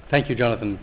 Thank you, Jonathan.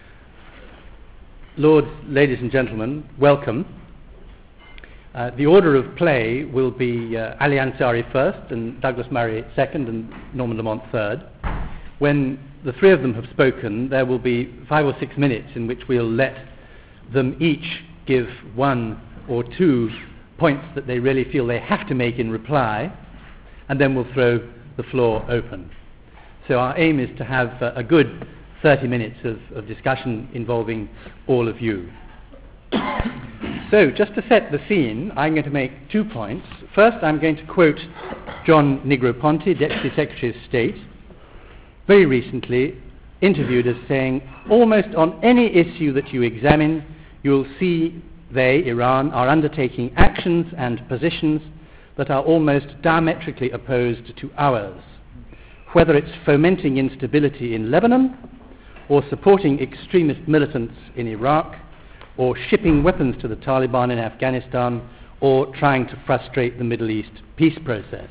Lords, ladies and gentlemen, welcome. The order of play will be Ali Ansari first, and Douglas Murray second, and Norman Lamont third. When the three of them have spoken, there will be 5 or 6 minutes in which we'll let them each give 1 or 2 points that they really feel they have to make in reply, and then we'll throw the floor open. So our aim is to have a good 30 minutes of discussion involving all of you. So, just to set the scene, I'm going to make 2 points. First, I'm going to quote John Negroponte, Deputy Secretary of State, very recently interviewed as saying, almost on any issue that you examine, you'll see they, Iran, are undertaking actions and positions that are almost diametrically opposed to ours. Whether it's fomenting instability in Lebanon, or supporting extremist militants in Iraq, or shipping weapons to the Taliban in Afghanistan, or trying to frustrate the Middle East peace process.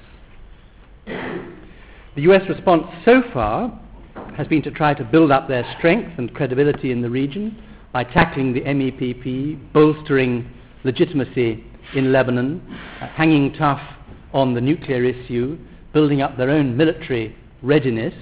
The US response so far has been to try to build up their strength and credibility in the region by tackling the MEPP, bolstering legitimacy in Lebanon, hanging tough on the nuclear issue, building up their own military readiness,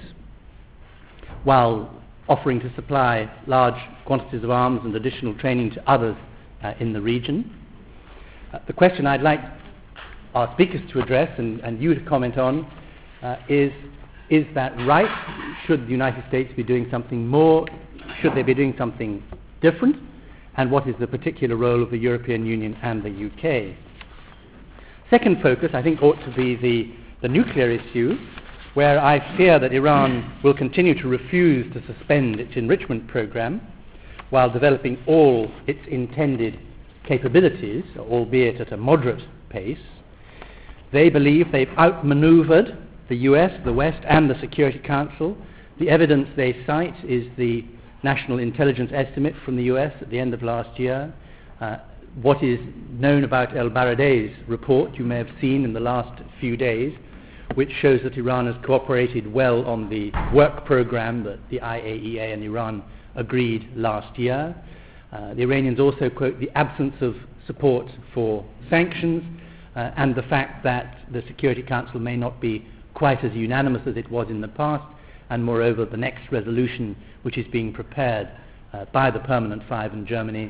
while offering to supply large quantities of arms and additional training to others in the region. The question I'd like our speakers to address and you to comment on is that right? Should the United States be doing something more? Should they be doing something different? And what is the particular role of the European Union and the UK? Second focus, I think, ought to be the nuclear issue, where I fear that Iran will continue to refuse to suspend its enrichment program while developing all its intended capabilities, albeit at a moderate pace. They believe they've outmaneuvered the US, the West, and the Security Council. The evidence they cite is the National Intelligence Estimate from the US at the end of last year. What is known about El-Baradei's report, you may have seen in the last few days, which shows that Iran has cooperated well on the work program that the IAEA and Iran agreed last year. The Iranians also quote the absence of support for sanctions and the fact that the Security Council may not be quite as unanimous as it was in the past, and moreover the next resolution which is being prepared by the Permanent Five in Germany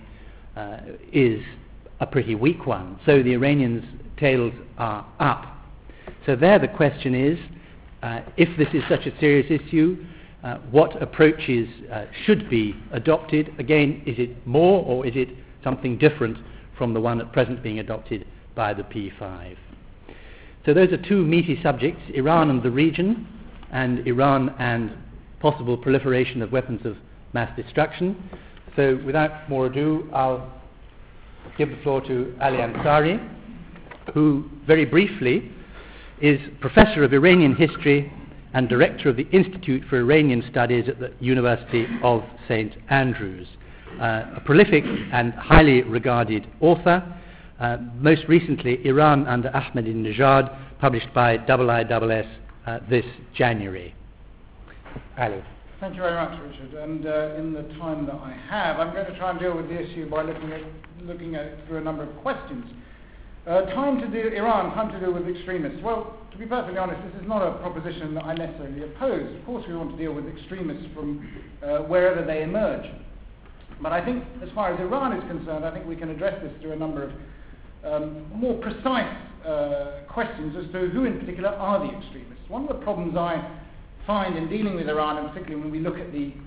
is a pretty weak one. So the Iranians' tails are up. So there the question is, if this is such a serious issue, what approaches should be adopted? Again, is it more or is it something different from the one at present being adopted by the P5? So those are 2 meaty subjects, Iran and the region, and Iran and possible proliferation of weapons of mass destruction. So without more ado, I'll give the floor to Ali Ansari, who very briefly is Professor of Iranian History and Director of the Institute for Iranian Studies at the University of St. Andrews. A prolific and highly regarded author, most recently Iran under Ahmadinejad, published by IISS this January. Ali. Thank you very much, Richard. And in the time that I have, I'm going to try and deal with the issue by looking at it through a number of questions. Time to deal with extremists. Well, to be perfectly honest, this is not a proposition that I necessarily oppose. Of course we want to deal with extremists from wherever they emerge. But I think as far as Iran is concerned, I think we can address this through a number of more precise questions as to who in particular are the extremists. One of the problems I find in dealing with Iran, and particularly when we look at the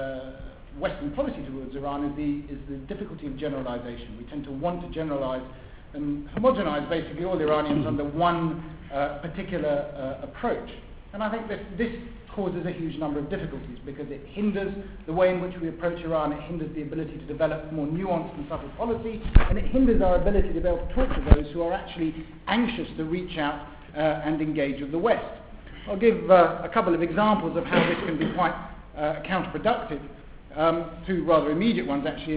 Western policy towards Iran, is the difficulty of generalization. We tend to want to generalize and homogenize basically all Iranians under one particular approach. And I think this causes a huge number of difficulties because it hinders the way in which we approach Iran, it hinders the ability to develop more nuanced and subtle policy, and it hinders our ability to be able to talk to those who are actually anxious to reach out and engage with the West. I'll give a couple of examples of how this can be quite counterproductive. 2 rather immediate ones actually,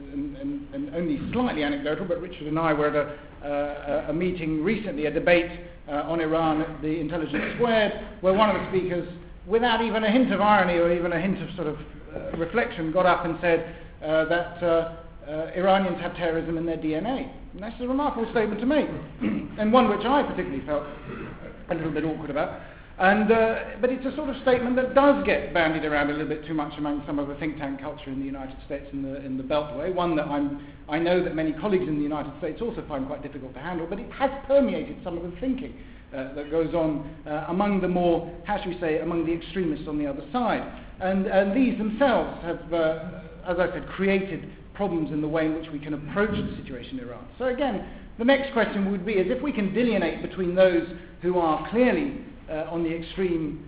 and only slightly anecdotal, but Richard and I were at a meeting recently, a debate on Iran at the Intelligence Squared, where one of the speakers without even a hint of irony or even a hint of sort of reflection, got up and said that Iranians have terrorism in their DNA. And that's a remarkable statement to make, and one which I particularly felt a little bit awkward about. And but it's a sort of statement that does get bandied around a little bit too much among some of the think tank culture in the United States in the Beltway. One that I know that many colleagues in the United States also find quite difficult to handle, but it has permeated some of the thinking that goes on among the more, how should we say, among the extremists on the other side. And these themselves have, as I said, created problems in the way in which we can approach the situation in Iran. So again, the next question would be is if we can delineate between those who are clearly on the extreme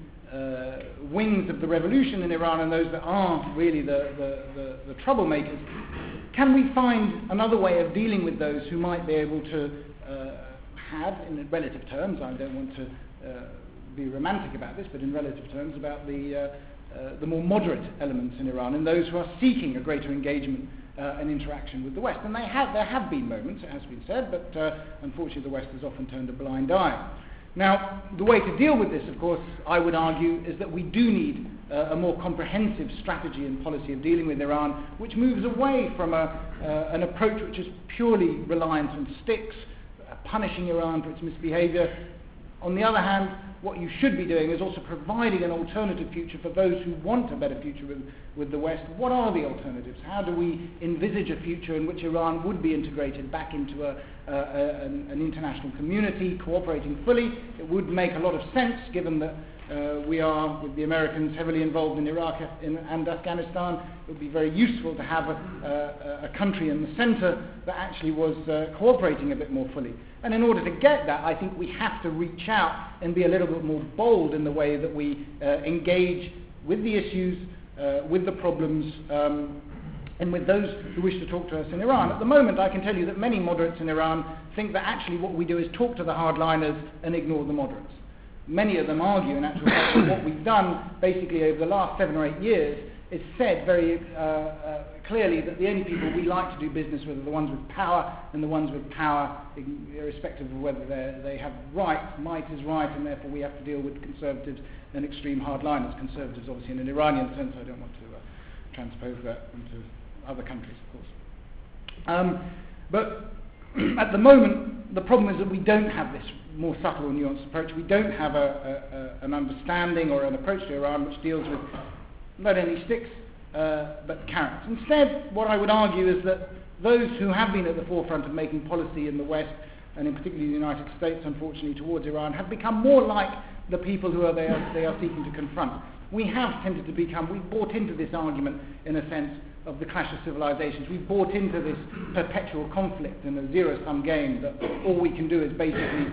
wings of the revolution in Iran and those that are really the troublemakers, can we find another way of dealing with those who might be able to have, in relative terms, I don't want to be romantic about this, but in relative terms about the more moderate elements in Iran and those who are seeking a greater engagement and interaction with the West. And there have been moments, it has been said, but unfortunately the West has often turned a blind eye. Now, the way to deal with this, of course, I would argue, is that we do need a more comprehensive strategy and policy of dealing with Iran, which moves away from an approach which is purely reliant on sticks, punishing Iran for its misbehavior. On the other hand, what you should be doing is also providing an alternative future for those who want a better future with the West. What are the alternatives? How do we envisage a future in which Iran would be integrated back into an international community, cooperating fully? It would make a lot of sense, given that we are, with the Americans, heavily involved in Iraq and Afghanistan. It would be very useful to have a country in the centre that actually was cooperating a bit more fully. And in order to get that, I think we have to reach out and be a little bit more bold in the way that we engage with the issues, with the problems, and with those who wish to talk to us in Iran. At the moment, I can tell you that many moderates in Iran think that actually what we do is talk to the hardliners and ignore the moderates. Many of them argue, in actual fact, that what we've done basically over the last 7 or 8 years is said very clearly that the only people we like to do business with are the ones with power, and the ones with power, irrespective of whether they have right, might is right, and therefore we have to deal with conservatives and extreme hardliners. Conservatives, obviously, in an Iranian sense. I don't want to transpose that into other countries, of course. But at the moment, the problem is that we don't have this more subtle and nuanced approach. We don't have an understanding or an approach to Iran which deals with not only sticks but carrots. Instead, what I would argue is that those who have been at the forefront of making policy in the West, and in particular the United States, unfortunately, towards Iran, have become more like the people who they are seeking to confront. We have tended to become, we've bought into this argument, in a sense, of the clash of civilizations. We've bought into this perpetual conflict and a zero-sum game that all we can do is basically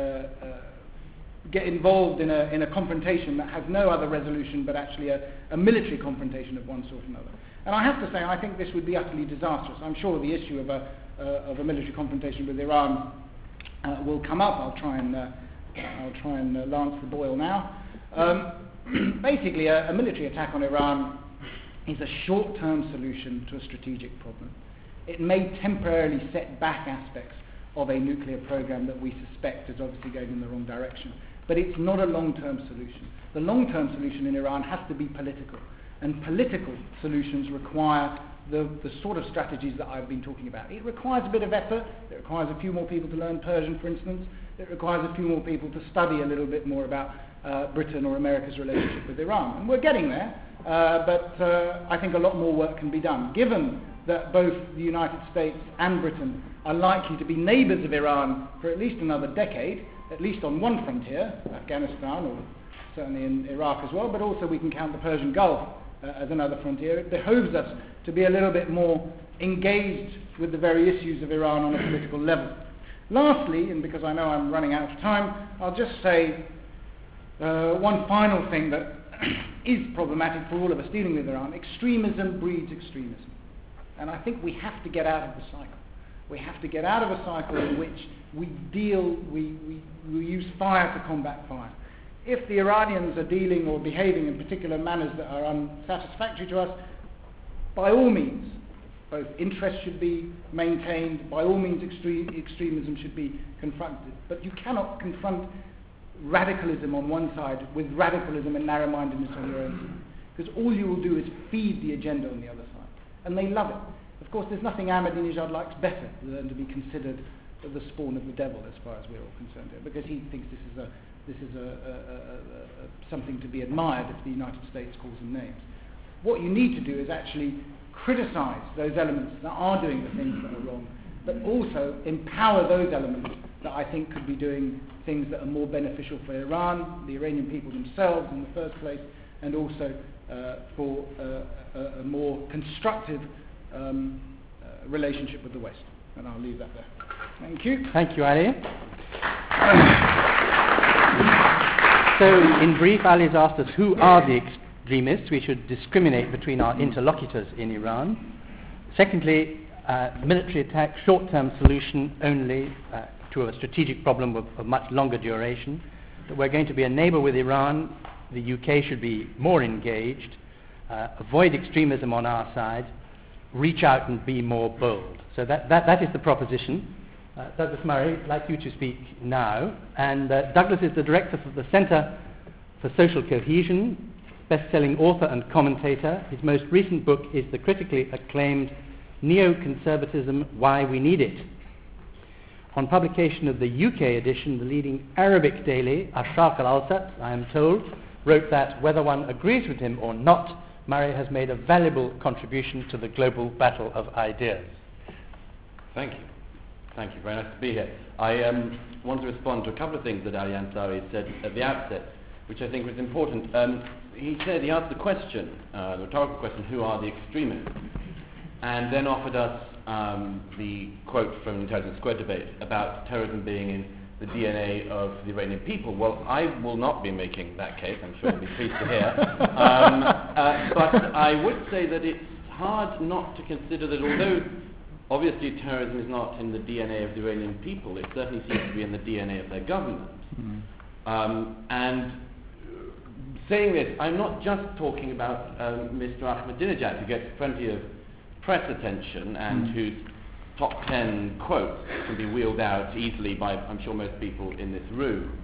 get involved in a confrontation that has no other resolution but actually a military confrontation of one sort or another. And I have to say, I think this would be utterly disastrous. I'm sure the issue of a military confrontation with Iran will come up. I'll try and lance the boil now. Basically, a military attack on Iran is a short-term solution to a strategic problem. It may temporarily set back aspects of a nuclear program that we suspect is obviously going in the wrong direction. But it's not a long-term solution. The long-term solution in Iran has to be political. And political solutions require the sort of strategies that I've been talking about. It requires a bit of effort. It requires a few more people to learn Persian, for instance. It requires a few more people to study a little bit more about Britain or America's relationship with Iran. And we're getting there. But I think a lot more work can be done, given that both the United States and Britain are likely to be neighbours of Iran for at least another decade, at least on one frontier, Afghanistan, or certainly in Iraq as well, but also we can count the Persian Gulf as another frontier. It behoves us to be a little bit more engaged with the very issues of Iran on a political level. Lastly, and because I know I'm running out of time, I'll just say one final thing that is problematic for all of us dealing with Iran. Extremism breeds extremism. And I think we have to get out of the cycle. We have to get out of a cycle in which we use fire to combat fire. If the Iranians are dealing or behaving in particular manners that are unsatisfactory to us, by all means, both interests should be maintained, by all means extremism should be confronted. But you cannot confront radicalism on one side with radicalism and narrow-mindedness on your own side. Because all you will do is feed the agenda on the other side. And they love it. Of course, there's nothing Ahmadinejad likes better than to be considered the spawn of the devil, as far as we're all concerned here, because he thinks this is something to be admired if the United States calls them names. What you need to do is actually criticize those elements that are doing the things that are wrong, but also empower those elements that I think could be doing things that are more beneficial for Iran, the Iranian people themselves in the first place, and also for a more constructive relationship with the West. And I'll leave that there. Thank you. Thank you, Ali. So, in brief, Ali has asked us who are the extremists. We should discriminate between our interlocutors in Iran. Secondly, military attack, short-term solution only to a strategic problem of much longer duration. That we're going to be a neighbour with Iran. The UK should be more engaged, avoid extremism on our side, reach out and be more bold. So that is the proposition. Douglas Murray, I'd like you to speak now. And Douglas is the director of the Centre for Social Cohesion, best-selling author and commentator. His most recent book is the critically acclaimed Neoconservatism, Why We Need It. On publication of the UK edition, the leading Arabic daily, Asharq al-Awsat, I am told, wrote that whether one agrees with him or not, Murray has made a valuable contribution to the global battle of ideas. Thank you. Thank you. Very nice to be here. I want to respond to a couple of things that Ali Ansari said at the outset, which I think was important. He asked the question, the rhetorical question, who are the extremists? And then offered us the quote from the Intelligence Squared debate about terrorism being in the DNA of the Iranian people. Well, I will not be making that case, I'm sure you'll be pleased to hear. But I would say that it's hard not to consider that although obviously terrorism is not in the DNA of the Iranian people, it certainly seems to be in the DNA of their government. And saying this, I'm not just talking about Mr. Ahmadinejad, who gets plenty of press attention and whose top 10 quotes can be wheeled out easily by, I'm sure, most people in this room.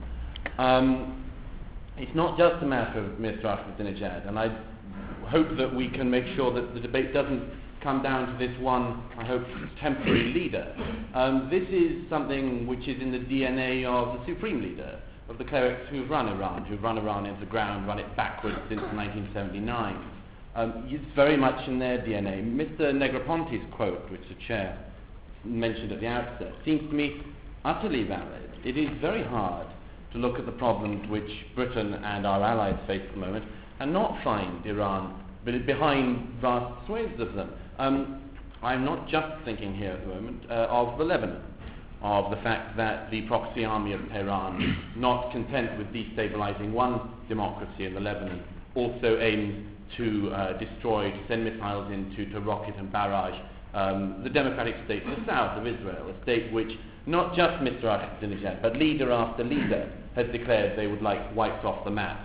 It's not just a matter of Mr. Ahmadinejad, and I hope that we can make sure that the debate doesn't come down to this one, I hope, temporary leader. This is something which is in the DNA of the supreme leader, of the clerics who've run Iran into the ground, run it backwards since 1979. It's very much in their DNA. Mr. Negroponte's quote, which the chair mentioned at the outset, seems to me utterly valid. It is very hard to look at the problems which Britain and our allies face at the moment and not find Iran behind vast swathes of them. I'm not just thinking here at the moment of the Lebanon, of the fact that the proxy army of Tehran, not content with destabilizing one democracy in the Lebanon, also aims to destroy, to send missiles into, to rocket and barrage the democratic state in the south of Israel, a state which not just Mr. Ahmadinejad, but leader after leader has declared they would like wiped off the map.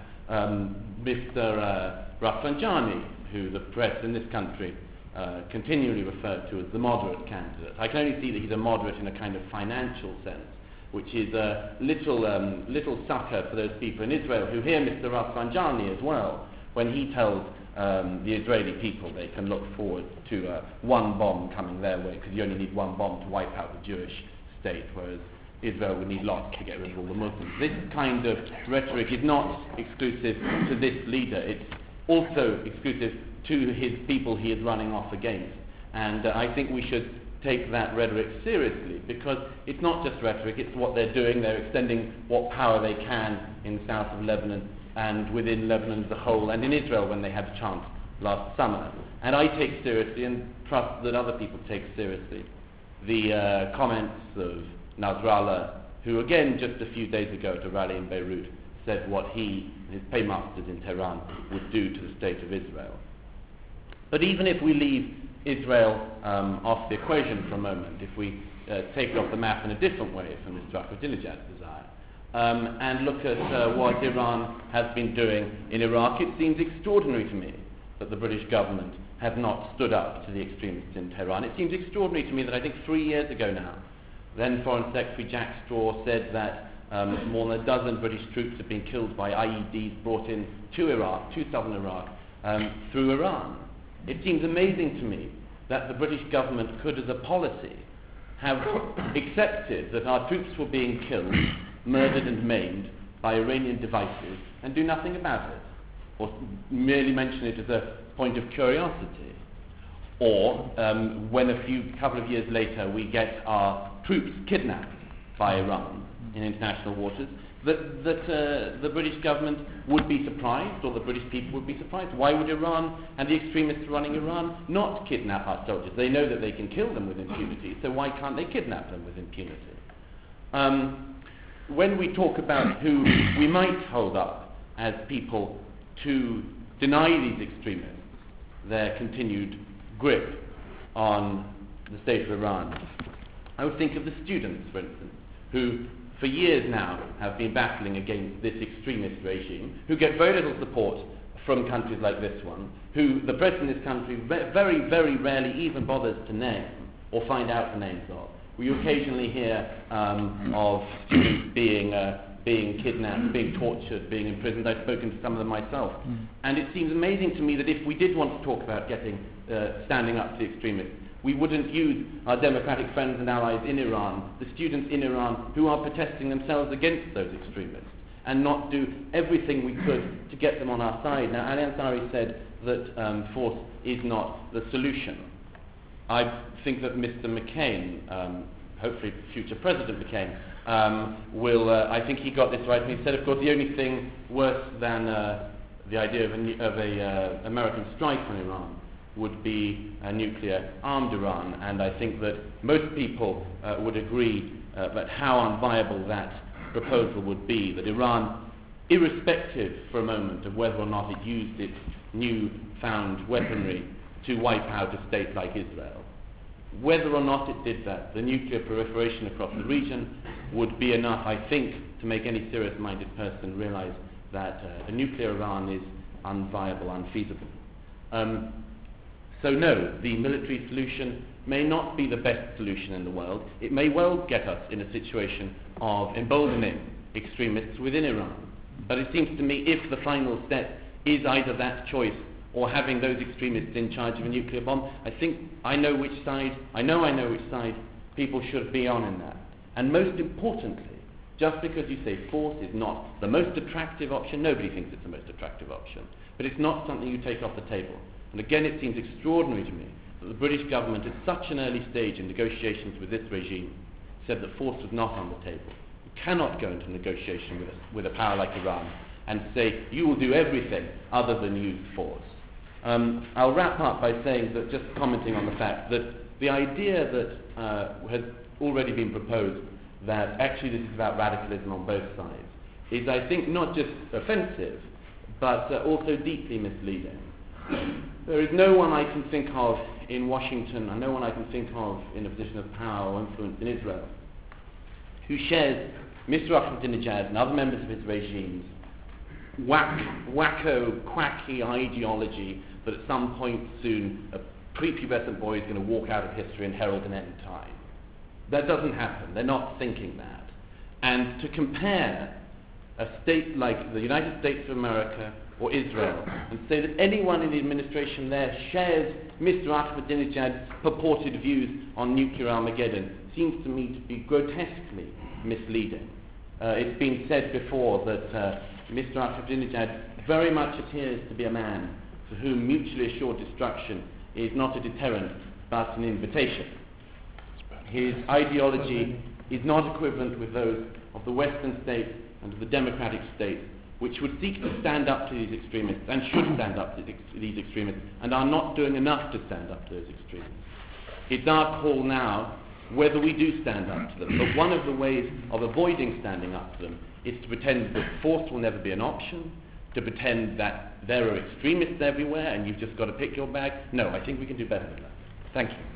Mr. Rafsanjani, who the press in this country continually referred to as the moderate candidate. I can only see that he's a moderate in a kind of financial sense, which is a little succor for those people in Israel who hear Mr. Rafsanjani as well when he tells the Israeli people they can look forward to one bomb coming their way, because you only need one bomb to wipe out the Jewish state, whereas Israel would need lots to get rid of all the Muslims. This kind of rhetoric is not exclusive to this leader. It's also exclusive to his people he is running off against. And I think we should take that rhetoric seriously, because it's not just rhetoric, it's what they're doing. They're extending what power they can in the south of Lebanon and within Lebanon as a whole, and in Israel when they had a chance last summer. And I take seriously, and trust that other people take seriously, the comments of Nasrallah, who again just a few days ago at a rally in Beirut said what he and his paymasters in Tehran would do to the state of Israel. But even if we leave Israel off the equation for a moment, if we take it off the map in a different way from Mr. Ahmadinejad's desire, and look at what Iran has been doing in Iraq, it seems extraordinary to me that the British government have not stood up to the extremists in Tehran. It seems extraordinary to me that I think 3 years ago now, then Foreign Secretary Jack Straw said that more than a dozen British troops have been killed by IEDs brought in to Iraq, to southern Iraq, through Iran. It seems amazing to me that the British government could, as a policy, have accepted that our troops were being killed, murdered and maimed by Iranian devices and do nothing about it, or merely mention it as a point of curiosity. Or when couple of years later we get our troops kidnapped by Iran in international waters, that the British government would be surprised, or the British people would be surprised. Why would Iran and the extremists running Iran not kidnap our soldiers? They know that they can kill them with impunity, so why can't they kidnap them with impunity? When we talk about who we might hold up as people to deny these extremists their continued grip on the state of Iran, I would think of the students, for instance, who for years now have been battling against this extremist regime, who get very little support from countries like this one, who the president of this country very, very rarely even bothers to name or find out the names of. We occasionally hear of students being kidnapped, being tortured, being imprisoned. I've spoken to some of them myself. And it seems amazing to me that if we did want to talk about standing up to the extremists, we wouldn't use our democratic friends and allies in Iran, the students in Iran who are protesting themselves against those extremists, and not do everything we could to get them on our side. Now, Ali Ansari said that force is not the solution. I think that Mr. McCain, hopefully future President McCain, I think he got this right when he said, of course, the only thing worse than the idea of an American strike on Iran would be a nuclear-armed Iran, and I think that most people would agree that how unviable that proposal would be, that Iran, irrespective for a moment of whether or not it used its new-found weaponry to wipe out a state like Israel, whether or not it did that, the nuclear proliferation across the region would be enough, I think, to make any serious-minded person realize that a nuclear Iran is unviable, unfeasible. So no, the military solution may not be the best solution in the world. It may well get us in a situation of emboldening extremists within Iran. But it seems to me if the final step is either that choice or having those extremists in charge of a nuclear bomb, I know which side people should be on in that. And most importantly, just because you say force is not the most attractive option, nobody thinks it's the most attractive option, but it's not something you take off the table. And again, it seems extraordinary to me that the British government at such an early stage in negotiations with this regime said that force was not on the table. You cannot go into negotiation with a power like Iran and say, you will do everything other than use force. I'll wrap up by saying that, just commenting on the fact that the idea that has already been proposed that actually this is about radicalism on both sides is, I think, not just offensive, but also deeply misleading. There is no one I can think of in Washington, and no one I can think of in a position of power or influence in Israel, who shares Mr. Ahmadinejad and other members of his regime's wacko, quacky ideology that at some point soon a prepubescent boy is going to walk out of history and herald an end time. That doesn't happen. They're not thinking that. And to compare a state like the United States of America or Israel and say that anyone in the administration there shares Mr. Ahmadinejad's purported views on nuclear Armageddon seems to me to be grotesquely misleading. It's been said before that Mr. Ahmadinejad very much appears to be a man for whom mutually assured destruction is not a deterrent but an invitation. His ideology is not equivalent with those of the Western states and of the democratic states, which would seek to stand up to these extremists and should stand up to these extremists and are not doing enough to stand up to those extremists. It's our call now whether we do stand up to them. But one of the ways of avoiding standing up to them is to pretend that force will never be an option, to pretend that there are extremists everywhere and you've just got to pick your bag. No, I think we can do better than that. Thank you.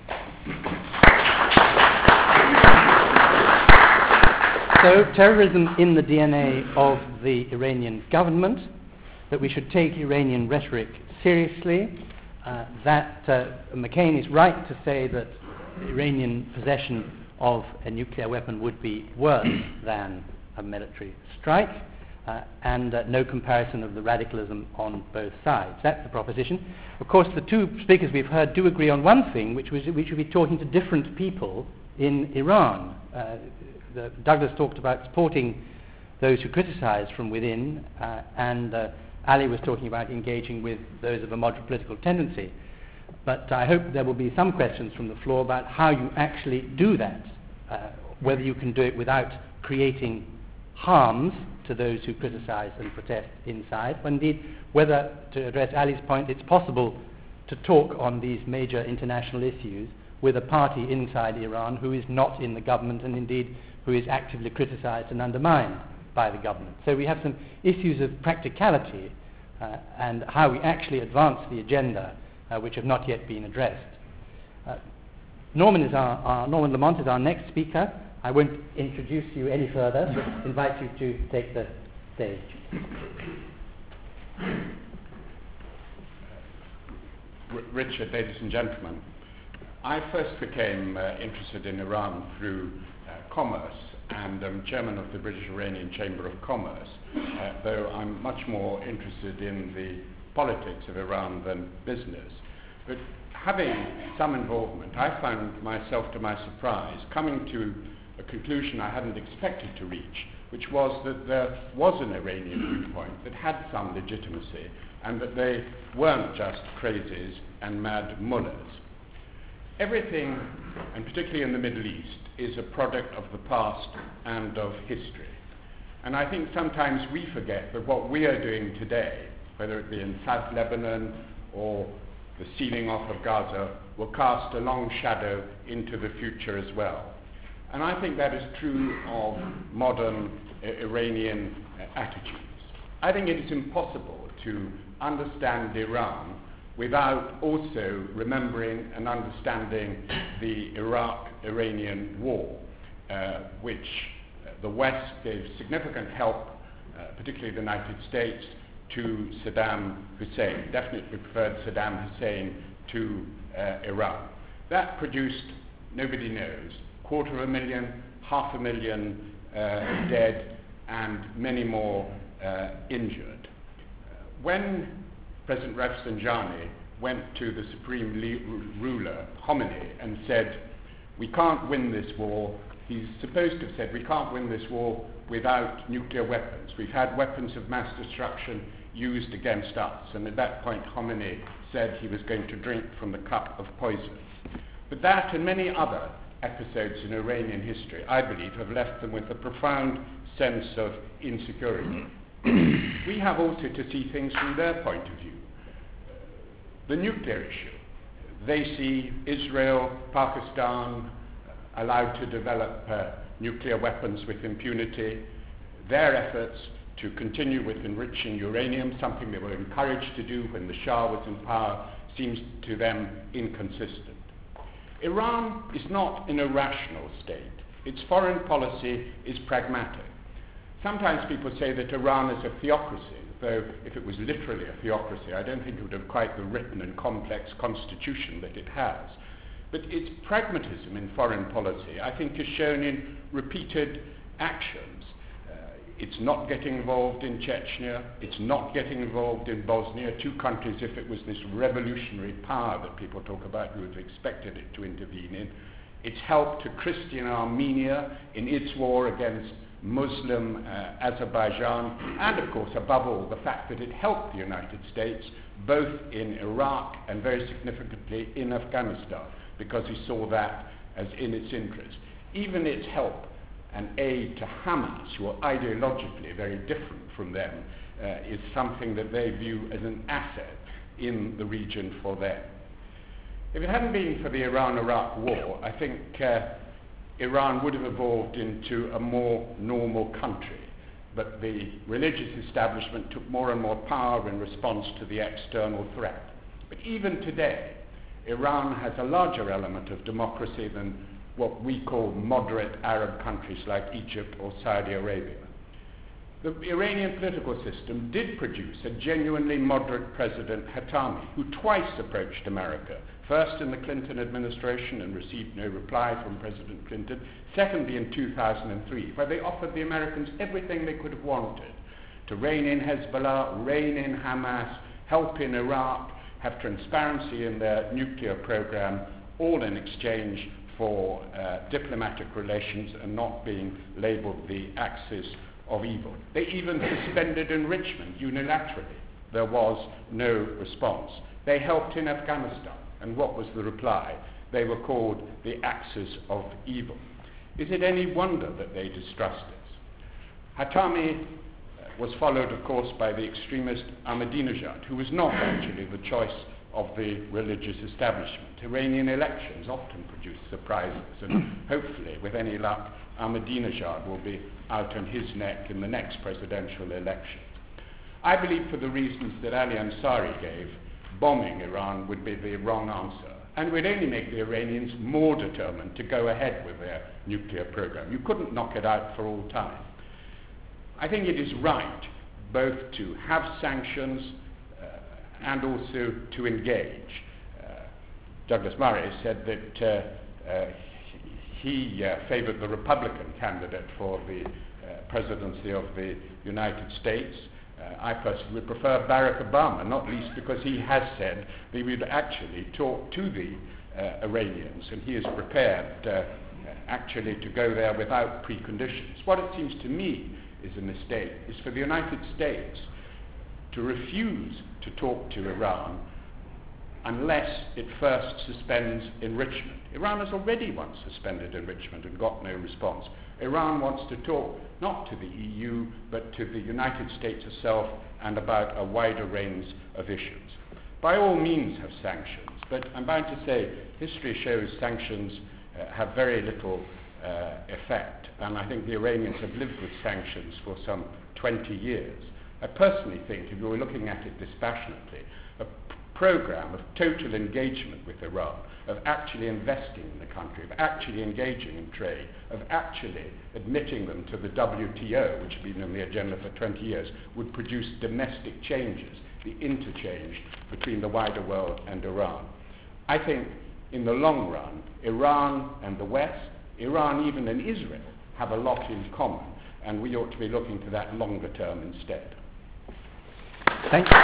So, terrorism in the DNA of the Iranian government, that we should take Iranian rhetoric seriously, that McCain is right to say that Iranian possession of a nuclear weapon would be worse than a military strike, and no comparison of the radicalism on both sides. That's the proposition. Of course, the two speakers we've heard do agree on one thing, which would be talking to different people in Iran. Douglas talked about supporting those who criticize from within, and Ali was talking about engaging with those of a moderate political tendency. But I hope there will be some questions from the floor about how you actually do that, whether you can do it without creating harms to those who criticize and protest inside, or indeed whether, to address Ali's point, it's possible to talk on these major international issues with a party inside Iran who is not in the government and indeed who is actively criticized and undermined by the government. So we have some issues of practicality and how we actually advance the agenda which have not yet been addressed. Norman Lamont is our next speaker. I won't introduce you any further, but invite you to take the stage. Richard, ladies and gentlemen, I first became interested in Iran through commerce, and I'm chairman of the British Iranian Chamber of Commerce, though I'm much more interested in the politics of Iran than business. But having some involvement, I found myself, to my surprise, coming to a conclusion I hadn't expected to reach, which was that there was an Iranian viewpoint that had some legitimacy, and that they weren't just crazies and mad mullahs. Everything, and particularly in the Middle East, is a product of the past and of history. And I think sometimes we forget that what we are doing today, whether it be in South Lebanon or the sealing off of Gaza, will cast a long shadow into the future as well. And I think that is true of modern Iranian attitudes. I think it is impossible to understand Iran without also remembering and understanding the Iraq-Iranian war, which the West gave significant help, particularly the United States, to Saddam Hussein, definitely preferred Saddam Hussein to Iran. That produced, nobody knows, 250,000, 500,000 dead, and many more injured. When President Rafsanjani went to the supreme ruler, Khomeini, and said, we can't win this war, he's supposed to have said, we can't win this war without nuclear weapons. We've had weapons of mass destruction used against us. And at that point, Khomeini said he was going to drink from the cup of poison. But that and many other episodes in Iranian history, I believe, have left them with a profound sense of insecurity. We have also to see things from their point of view. The nuclear issue. They see Israel, Pakistan allowed to develop nuclear weapons with impunity. Their efforts to continue with enriching uranium, something they were encouraged to do when the Shah was in power, seems to them inconsistent. Iran is not in a rational state. Its foreign policy is pragmatic. Sometimes people say that Iran is a theocracy, though if it was literally a theocracy, I don't think it would have quite the written and complex constitution that it has. But its pragmatism in foreign policy, I think, is shown in repeated actions. It's not getting involved in Chechnya. It's not getting involved in Bosnia, two countries, if it was this revolutionary power that people talk about, you would have expected it to intervene in. It's helped to Christian Armenia in its war against Muslim Azerbaijan, and of course, above all, the fact that it helped the United States both in Iraq and very significantly in Afghanistan, because he saw that as in its interest. Even its help and aid to Hamas, who are ideologically very different from them, is something that they view as an asset in the region for them. If it hadn't been for the Iran-Iraq war, I think Iran would have evolved into a more normal country. But the religious establishment took more and more power in response to the external threat. But even today, Iran has a larger element of democracy than what we call moderate Arab countries like Egypt or Saudi Arabia. The Iranian political system did produce a genuinely moderate President Khatami, who twice approached America First in the Clinton administration and received no reply from President Clinton. Secondly in 2003, where they offered the Americans everything they could have wanted to rein in Hezbollah, rein in Hamas, help in Iraq, have transparency in their nuclear program, all in exchange for diplomatic relations and not being labeled the axis of evil. They even suspended enrichment unilaterally. There was no response. They helped in Afghanistan, and what was the reply? They were called the axis of evil. Is it any wonder that they distrust us? Hatami was followed, of course, by the extremist Ahmadinejad, who was not actually the choice of the religious establishment. Iranian elections often produce surprises, and hopefully, with any luck, Ahmadinejad will be out on his neck in the next presidential election. I believe, for the reasons that Ali Ansari gave, bombing Iran would be the wrong answer, and would only make the Iranians more determined to go ahead with their nuclear program. You couldn't knock it out for all time. I think it is right both to have sanctions and also to engage. Douglas Murray said that he favored the Republican candidate for the presidency of the United States. I personally would prefer Barack Obama, not least because he has said that he would actually talk to the Iranians, and he is prepared actually to go there without preconditions. What it seems to me is a mistake is for the United States to refuse to talk to Iran unless it first suspends enrichment. Iran has already once suspended enrichment and got no response. Iran wants to talk not to the EU but to the United States itself and about a wider range of issues. By all means have sanctions, but I'm bound to say history shows sanctions have very little effect, and I think the Iranians have lived with sanctions for some 20 years. I personally think, if you were looking at it dispassionately, a program of total engagement with Iran, of actually investing in the country, of actually engaging in trade, of actually admitting them to the WTO, which had been on the agenda for 20 years, would produce domestic changes, the interchange between the wider world and Iran. I think in the long run, Iran and the West, Iran even and Israel, have a lot in common, and we ought to be looking to that longer term instead. Thank you.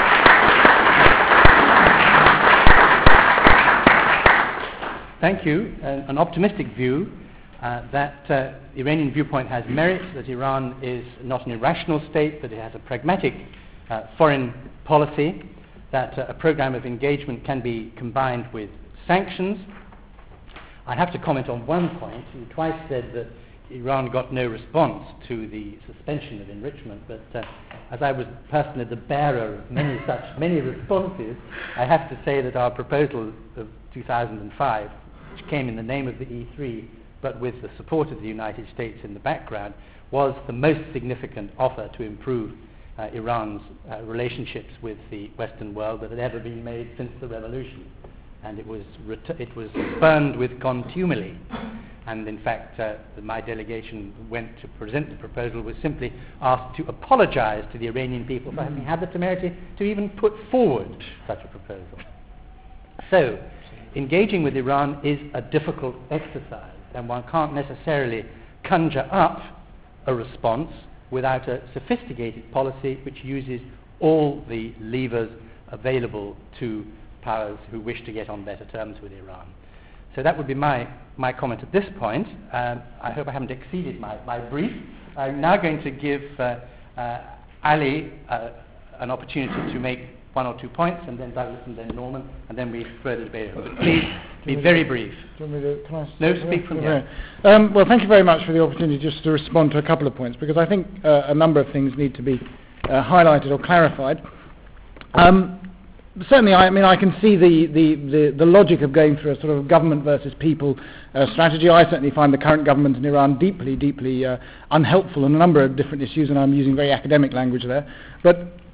Thank you. An optimistic view that the Iranian viewpoint has merit, that Iran is not an irrational state, that it has a pragmatic foreign policy, that a program of engagement can be combined with sanctions. I have to comment on one point. You twice said that Iran got no response to the suspension of enrichment, but as I was personally the bearer of many responses, I have to say that our proposal of 2005, which came in the name of the E3, but with the support of the United States in the background, was the most significant offer to improve Iran's relationships with the Western world that had ever been made since the revolution. And it was spurned with contumely. And in fact, my delegation went to present the proposal, was simply asked to apologize to the Iranian people for having had the temerity to even put forward such a proposal. So, engaging with Iran is a difficult exercise, and one can't necessarily conjure up a response without a sophisticated policy which uses all the levers available to powers who wish to get on better terms with Iran. So that would be my comment at this point. I hope I haven't exceeded my brief. I'm now going to give Ali an opportunity to make one or two points, and then Douglas, and then Norman, and then we further debate. But please be very brief. Speak from here. Well, thank you very much for the opportunity just to respond to a couple of points, because I think a number of things need to be highlighted or clarified. Certainly, I can see the logic of going through a sort of government versus people strategy. I certainly find the current government in Iran deeply unhelpful on a number of different issues, and I'm using very academic language there. But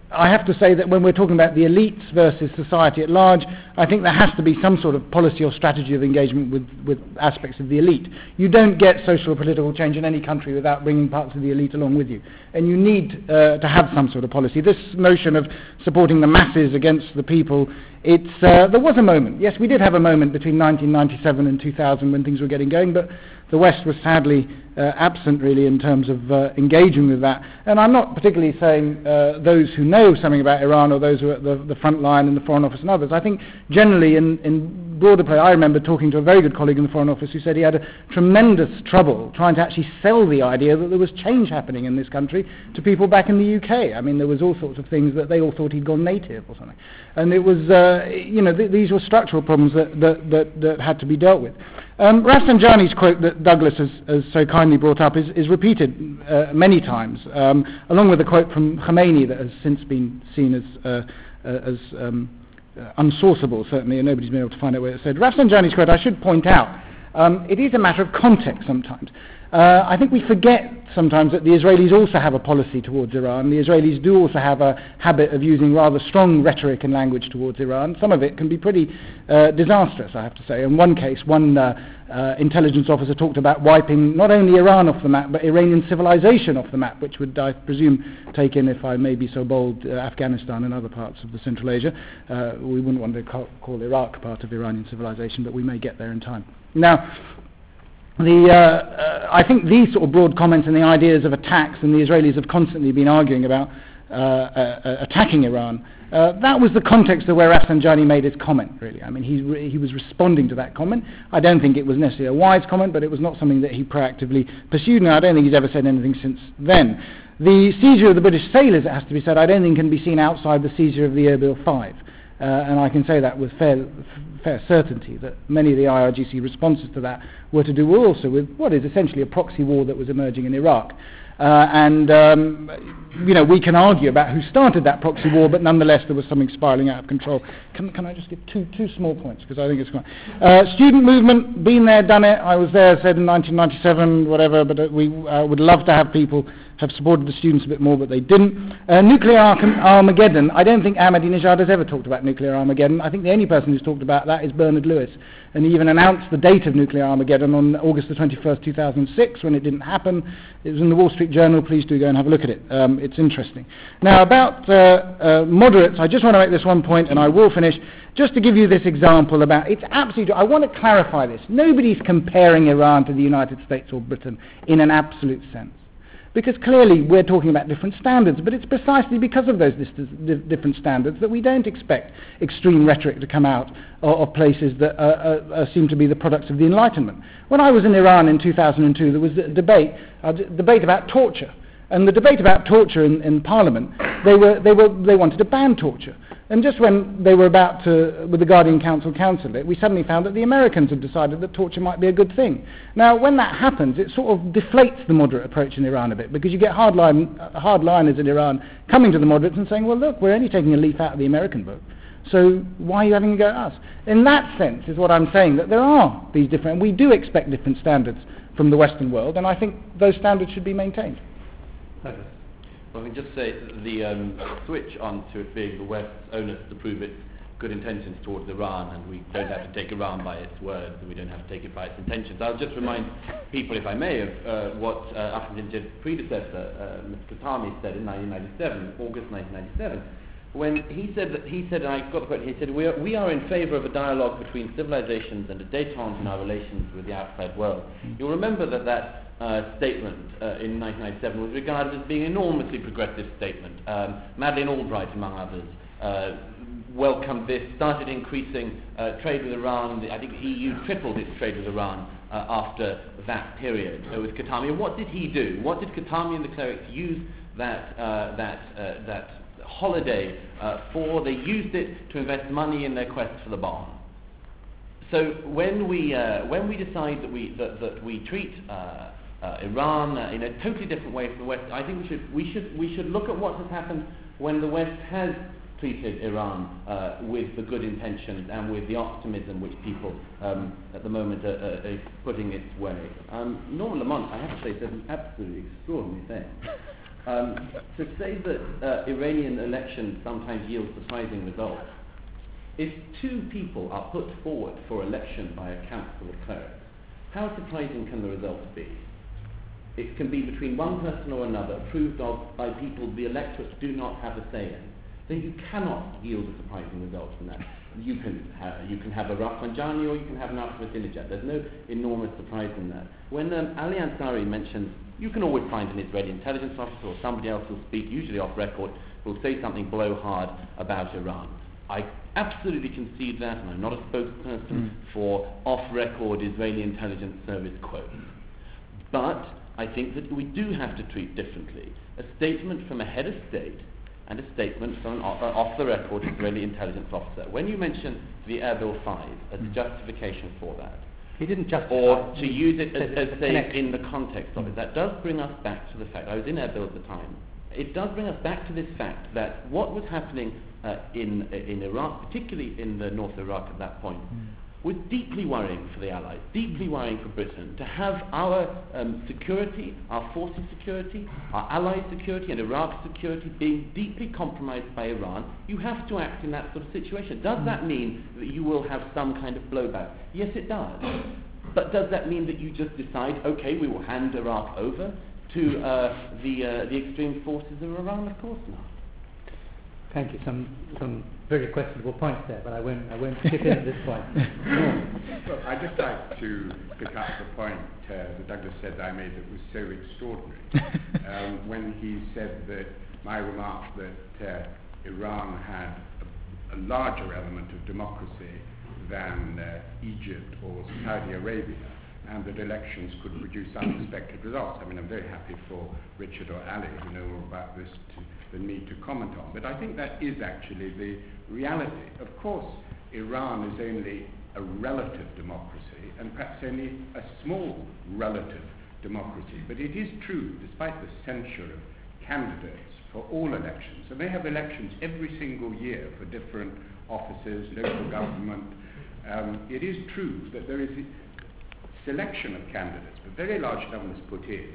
I have to say that when we're talking about the elites versus society at large, I think there has to be some sort of policy or strategy of engagement with aspects of the elite. You don't get social or political change in any country without bringing parts of the elite along with you. And you need to have some sort of policy. This notion of supporting the masses against the people, there was a moment. Yes, we did have a moment between 1997 and 2000 when things were getting going, but the West was sadly absent really in terms of engaging with that. And I'm not particularly saying those who know something about Iran or those who are at the front line in the Foreign Office and others. I think generally in broader play, I remember talking to a very good colleague in the Foreign Office who said he had a tremendous trouble trying to actually sell the idea that there was change happening in this country to people back in the UK. I mean, there was all sorts of things that they all thought he'd gone native or something. And it was, these were structural problems that had to be dealt with. Rafsanjani's quote that Douglas has so kindly brought up is repeated many times, along with a quote from Khomeini that has since been seen as unsourceable, certainly, and nobody's been able to find out where it said. Rafsanjani's quote, I should point out, it is a matter of context sometimes. I think we forget sometimes that the Israelis also have a policy towards Iran. The Israelis do also have a habit of using rather strong rhetoric and language towards Iran. Some of it can be pretty disastrous, I have to say. In one case, one intelligence officer talked about wiping not only Iran off the map, but Iranian civilization off the map, which would, I presume, take in, if I may be so bold, Afghanistan and other parts of the Central Asia. We wouldn't want to call Iraq part of Iranian civilization, but we may get there in time. Now, I think these sort of broad comments and the ideas of attacks, and the Israelis have constantly been arguing about attacking Iran, that was the context of where Rafsanjani made his comment, really. I mean, he was responding to that comment. I don't think it was necessarily a wise comment, but it was not something that he proactively pursued, and I don't think he's ever said anything since then. The seizure of the British sailors, it has to be said, I don't think can be seen outside the seizure of the Erbil 5. And I can say that with fair certainty, that many of the IRGC responses to that were to do also with what is essentially a proxy war that was emerging in Iraq. We can argue about who started that proxy war, but nonetheless there was something spiraling out of control. Can I just give two small points, because I think it's quite... student movement, been there, done it. I was there, said in 1997, whatever, but we would love to have people have supported the students a bit more, but they didn't. Nuclear Armageddon, I don't think Ahmadinejad has ever talked about nuclear Armageddon. I think the only person who's talked about that is Bernard Lewis, and he even announced the date of nuclear Armageddon on August the 21st, 2006, when it didn't happen. It was in the Wall Street Journal. Please do go and have a look at it. It's interesting. Now, about moderates, I just want to make this one point, and I will finish, just to give you this example about, it's absolutely, I want to clarify this. Nobody's comparing Iran to the United States or Britain in an absolute sense. Because clearly we're talking about different standards, but it's precisely because of those different standards that we don't expect extreme rhetoric to come out of places that seem to be the products of the Enlightenment. When I was in Iran in 2002, there was a debate about torture. And the debate about torture in Parliament, they wanted to ban torture. And just when they were about to, with the Guardian Council counsel it, we suddenly found that the Americans had decided that torture might be a good thing. Now, when that happens, it sort of deflates the moderate approach in Iran a bit, because you get hardliners in Iran coming to the moderates and saying, well, look, we're only taking a leaf out of the American book, so why are you having a go at us? In that sense is what I'm saying, that there are these different, we do expect different standards from the Western world, and I think those standards should be maintained. Okay. Well, I can just say the switch on to it being the West's onus to prove its good intentions towards Iran, and we don't have to take Iran by its words, and we don't have to take it by its intentions. I'll just remind people, if I may, of what Ahmadinejad's predecessor, Mr. Khatami, said in 1997, August 1997, when he said, and I got the quote, he said, we are in favour of a dialogue between civilizations and a détente in our relations with the outside world. You'll remember that statement in 1997 was regarded as being an enormously progressive statement. Madeleine Albright, among others, welcomed this, started increasing trade with Iran. I think the EU tripled its trade with Iran after that period with Khatami. And what did he do? What did Khatami and the clerics use that holiday for? They used it to invest money in their quest for the bomb. So when we decide that we treat Iran in a totally different way from the West, I think we should look at what has happened when the West has treated Iran with the good intentions and with the optimism which people at the moment are putting its way. Norman Lamont, I have to say, said an absolutely extraordinary thing. To say that Iranian elections sometimes yield surprising results, if two people are put forward for election by a council of clerics, how surprising can the results be? It can be between one person or another, approved of by people the electorates do not have a say in. Then you cannot yield a surprising result from that. You can have a Rafsanjani or you can have an Ahmadinejad. There's no enormous surprise in that. When Ali Ansari mentions, you can always find an Israeli intelligence officer or somebody else will speak, usually off record, will say something blowhard about Iran. I absolutely concede that, and I'm not a spokesperson for off-record Israeli intelligence service quotes. But I think that we do have to treat differently a statement from a head of state and a statement from an off-the-record Israeli intelligence officer. When you mention the Erbil 5 as a justification for that, he didn't justify or to use it as say in the context of it, that does bring us back to the fact, I was in Erbil at the time, it does bring us back to this fact that what was happening in Iraq, particularly in the North Iraq at that point, was deeply worrying for the Allies, deeply worrying for Britain, to have our security, our forces' security, our allies' security and Iraq's security being deeply compromised by Iran. You have to act in that sort of situation. Does that mean that you will have some kind of blowback? Yes, it does. But does that mean that you just decide, okay, we will hand Iraq over to the extreme forces of Iran? Of course not. Thank you. Some very questionable points there, but I won't chip in at this point. Well, I'd just like to pick up the point that Douglas said that I made that was so extraordinary. When he said that my remark that Iran had a larger element of democracy than Egypt or Saudi Arabia, and that elections could produce unexpected results. I mean, I'm very happy for Richard or Ali, who know more about this than me, to comment on. But I think that is actually the reality. Of course, Iran is only a relative democracy, and perhaps only a small relative democracy. But it is true, despite the censure of candidates for all elections, and they have elections every single year for different offices, local government, it is true that there is selection of candidates, but very large numbers put in.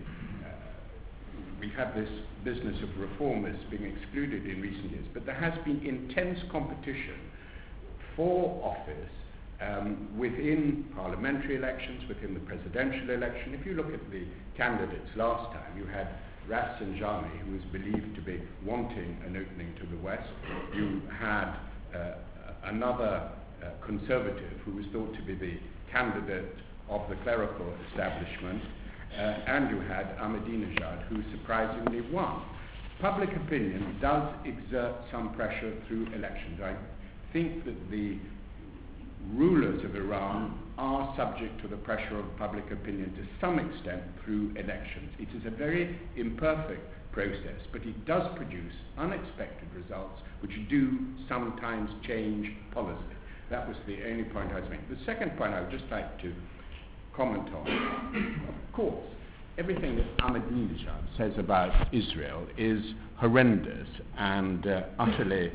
We've had this business of reformers being excluded in recent years, but there has been intense competition for office within parliamentary elections, within the presidential election. If you look at the candidates last time, you had Rafsanjani, who was believed to be wanting an opening to the West. You had another conservative who was thought to be the candidate of the clerical establishment, and you had Ahmadinejad, who surprisingly won. Public opinion does exert some pressure through elections. I think that the rulers of Iran are subject to the pressure of public opinion to some extent through elections. It is a very imperfect process, but it does produce unexpected results which do sometimes change policy. That was the only point I was making. The second point I would just like to comment on, of course, everything that Ahmadinejad says about Israel is horrendous and utterly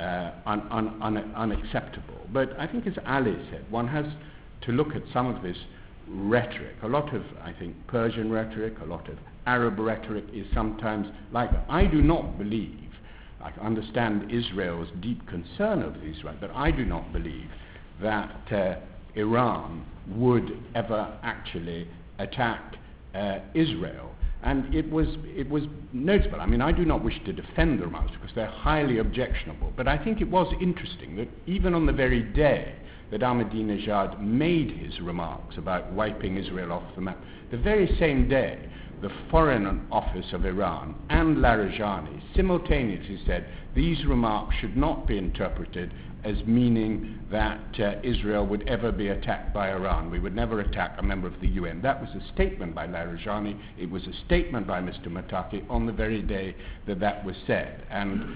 unacceptable. But I think, as Ali said, one has to look at some of this rhetoric. A lot of, I think, Persian rhetoric, a lot of Arab rhetoric is sometimes like that. I do not believe, I understand Israel's deep concern over Israel, but I do not believe that Iran would ever actually attack Israel. And it was notable. I mean, I do not wish to defend the remarks because they're highly objectionable, but I think it was interesting that even on the very day that Ahmadinejad made his remarks about wiping Israel off the map, the very same day, the Foreign Office of Iran and Larijani simultaneously said these remarks should not be interpreted as meaning that Israel would ever be attacked by Iran. We would never attack a member of the UN. That was a statement by Larijani. It was a statement by Mr. Mataki on the very day that that was said. And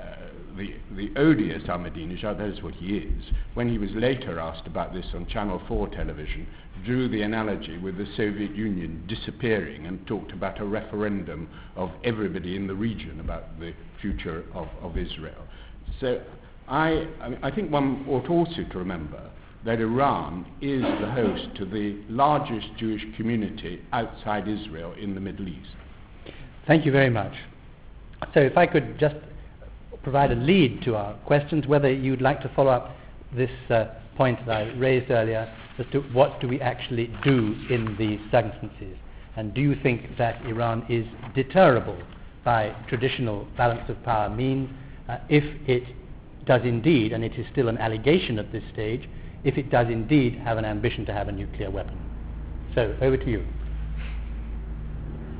the odious Ahmadinejad, that is what he is, when he was later asked about this on Channel 4 television, drew the analogy with the Soviet Union disappearing and talked about a referendum of everybody in the region about the future of Israel. So I think one ought also to remember that Iran is the host to the largest Jewish community outside Israel in the Middle East. Thank you very much. So if I could just provide a lead to our questions, whether you'd like to follow up this point that I raised earlier as to what do we actually do in these circumstances, and do you think that Iran is deterrable by traditional balance of power means if it does indeed, and it is still an allegation at this stage, if it does indeed have an ambition to have a nuclear weapon? So over to you.